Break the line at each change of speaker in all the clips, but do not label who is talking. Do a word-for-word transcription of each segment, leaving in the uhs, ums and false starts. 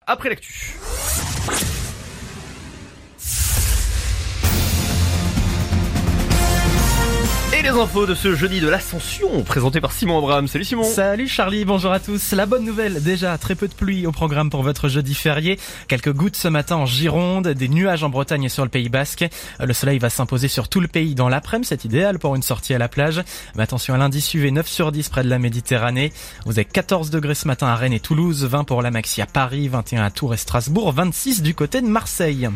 après l'actu. Et les infos de ce jeudi de l'Ascension, présenté par Simon Abraham. Salut Simon.
Salut Charlie, bonjour à tous. La bonne nouvelle, déjà très peu de pluie au programme pour votre jeudi férié. Quelques gouttes ce matin en Gironde, des nuages en Bretagne et sur le Pays Basque. Le soleil va s'imposer sur tout le pays dans l'après-midi, c'est idéal pour une sortie à la plage. Mais attention à l'indice U V neuf sur dix près de la Méditerranée. Vous avez quatorze degrés ce matin à Rennes et Toulouse, vingt pour la maxi à Paris, vingt et un à Tours et Strasbourg, vingt-six du côté de Marseille.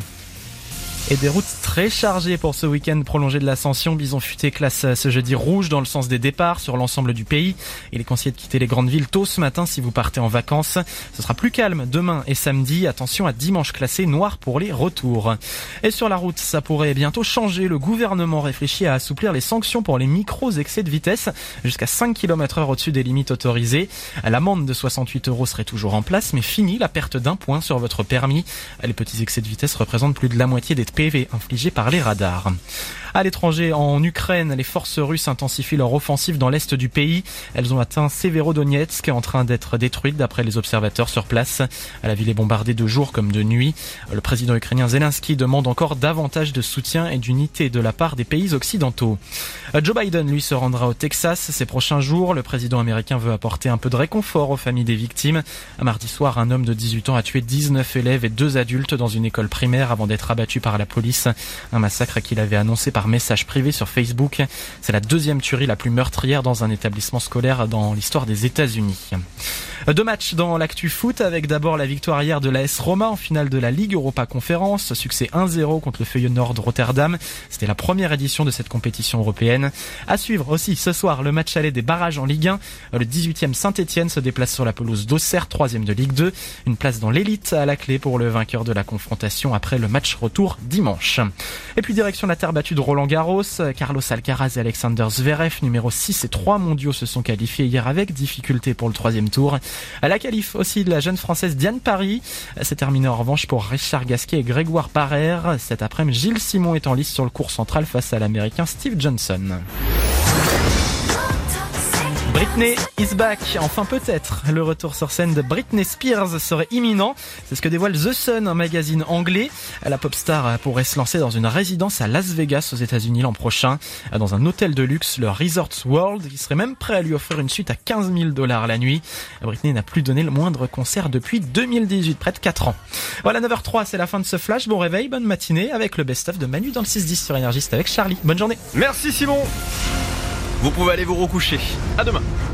Et des routes très chargées pour ce week-end prolongé de l'Ascension. Bison Futé classe ce jeudi rouge dans le sens des départs sur l'ensemble du pays. Il est conseillé de quitter les grandes villes tôt ce matin si vous partez en vacances. Ce sera plus calme demain et samedi. Attention à dimanche classé noir pour les retours. Et sur la route, ça pourrait bientôt changer. Le gouvernement réfléchit à assouplir les sanctions pour les micros excès de vitesse jusqu'à cinq kilomètres heure au-dessus des limites autorisées. L'amende de soixante-huit euros serait toujours en place, mais fini la perte d'un point sur votre permis. Les petits excès de vitesse représentent plus de la moitié des P V infligés par les radars. À l'étranger, en Ukraine, les forces russes intensifient leur offensive dans l'est du pays. Elles ont atteint Severodonetsk, en train d'être détruite d'après les observateurs sur place. La ville est bombardée de jour comme de nuit. Le président ukrainien Zelensky demande encore davantage de soutien et d'unité de la part des pays occidentaux. Joe Biden, lui, se rendra au Texas ces prochains jours. Le président américain veut apporter un peu de réconfort aux familles des victimes. Un mardi soir, un homme de dix-huit ans a tué dix-neuf élèves et deux adultes dans une école primaire avant d'être abattu par la police. Un massacre qu'il avait annoncé par message privé sur Facebook. C'est la deuxième tuerie la plus meurtrière dans un établissement scolaire dans l'histoire des États-Unis. Deux matchs dans l'actu foot avec d'abord la victoire hier de l'A S Roma en finale de la Ligue Europa Conférence. Succès un zéro contre le Feyenoord Rotterdam. C'était la première édition de cette compétition européenne. À suivre aussi ce soir le match aller des barrages en Ligue un. Le dix-huitième Saint-Etienne se déplace sur la pelouse d'Auxerre, troisième de Ligue deux. Une place dans l'élite à la clé pour le vainqueur de la confrontation après le match retour dimanche. Et puis direction la terre battue de Roland-Garros. Carlos Alcaraz et Alexander Zverev, numéro six et trois mondiaux, se sont qualifiés hier avec difficulté pour le troisième tour. À la qualif aussi de la jeune française Diane Parry. C'est terminé en revanche pour Richard Gasquet et Grégoire Barrère. Cet après-midi, Gilles Simon est en lice sur le court central face à l'américain Steve Johnson. Britney is back, enfin peut-être. Le retour sur scène de Britney Spears serait imminent. C'est ce que dévoile The Sun, un magazine anglais. La pop star pourrait se lancer dans une résidence à Las Vegas aux États-Unis l'an prochain, dans un hôtel de luxe, le Resorts World. Il serait même prêt à lui offrir une suite à quinze mille dollars la nuit. Britney n'a plus donné le moindre concert depuis deux mille dix-huit, près de quatre ans. Voilà, neuf heures zéro trois, c'est la fin de ce flash. Bon réveil, bonne matinée avec le best-of de Manu dans le six dix sur Énergie. C'est avec Charlie. Bonne journée.
Merci Simon. Vous pouvez aller vous recoucher. À demain.